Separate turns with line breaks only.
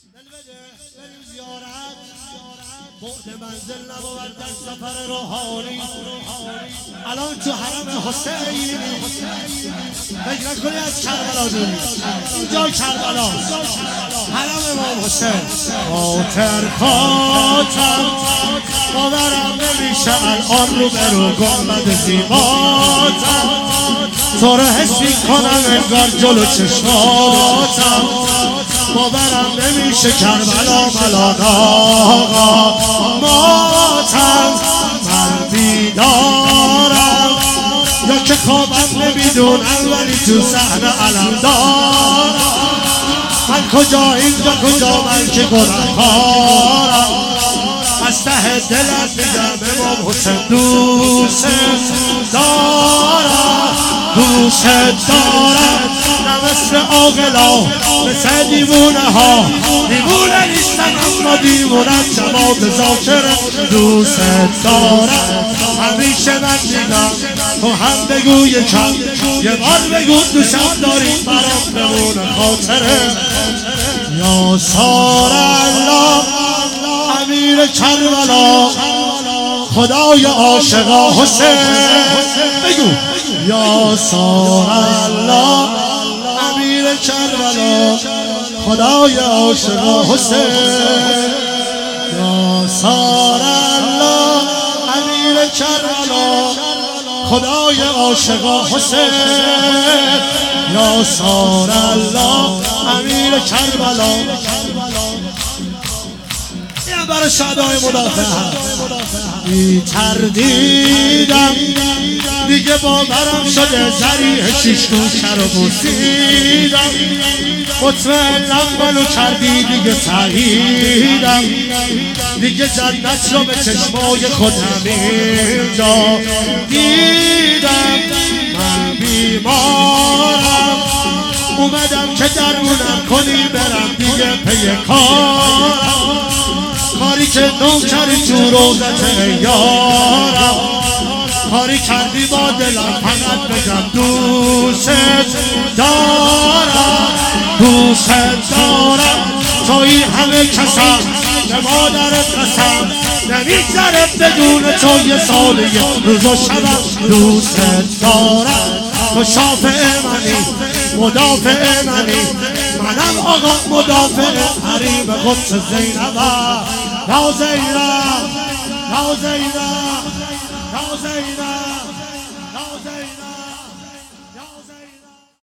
بریم زیارت بعد منزل نبود در سفر روحانی. الان تو حرم حسین فکر نکنی از کربلا دوری، اینجا کربلا حرم امام حسین. خاطر باورم نمیشه الان رو به رو گنبد زیباتم، تو رو حس میکنم انگار جلو چشماتم. باورم نمیشه کربلا ملان آقا ماتم، من بیدارم یا که خوابم نمیدونم ولی تو صحنه علم دارم. من کجا اینجا کجا من که گناهکارم، از ته دلم میگم امام حسین دوست دارم، دوست دارم. نه مثل عاقلا مثل دیوونه ها، دیوونه نیستم اما دیوونه جواب ذاکره. دوست دارم همیشه من میگم تو هم بگو یکم، یه بار بگو دوستم داری برام بمونه خاطره. یا سار الله امیر کربلا خدای عاشقا حسین، بگو یا سار الله امیر کربلا خدای عاشقا حسین. یا سار الله امیر کربلا خدای عاشقا حسین. یا سار الله امیر کربلا. این برای شهدای مدافع بی تردیدم دیگه باورم شده زریح شیشتون شر و بوسیدم. مطمئنم منو کردی دیگه تاییدم، دیگه جنت رو به چشمای خودم اینجا دیدم. من بیمارم اومدم که درمونم کنی برم دیگه پی کارم، کاری که نوکری تو روزت یارم، کاری کردی با دلم فقط بگم دوست دارم، دوست دارم. توی همه کسم به مادرت قسم نمیگذره بدون تو یه سال یه روز و شبم. دوست دارم تو شافع منی مدافع منی، منم آقا مدافع حریم قدس زینبم. یا زینب یا زینب یا زینب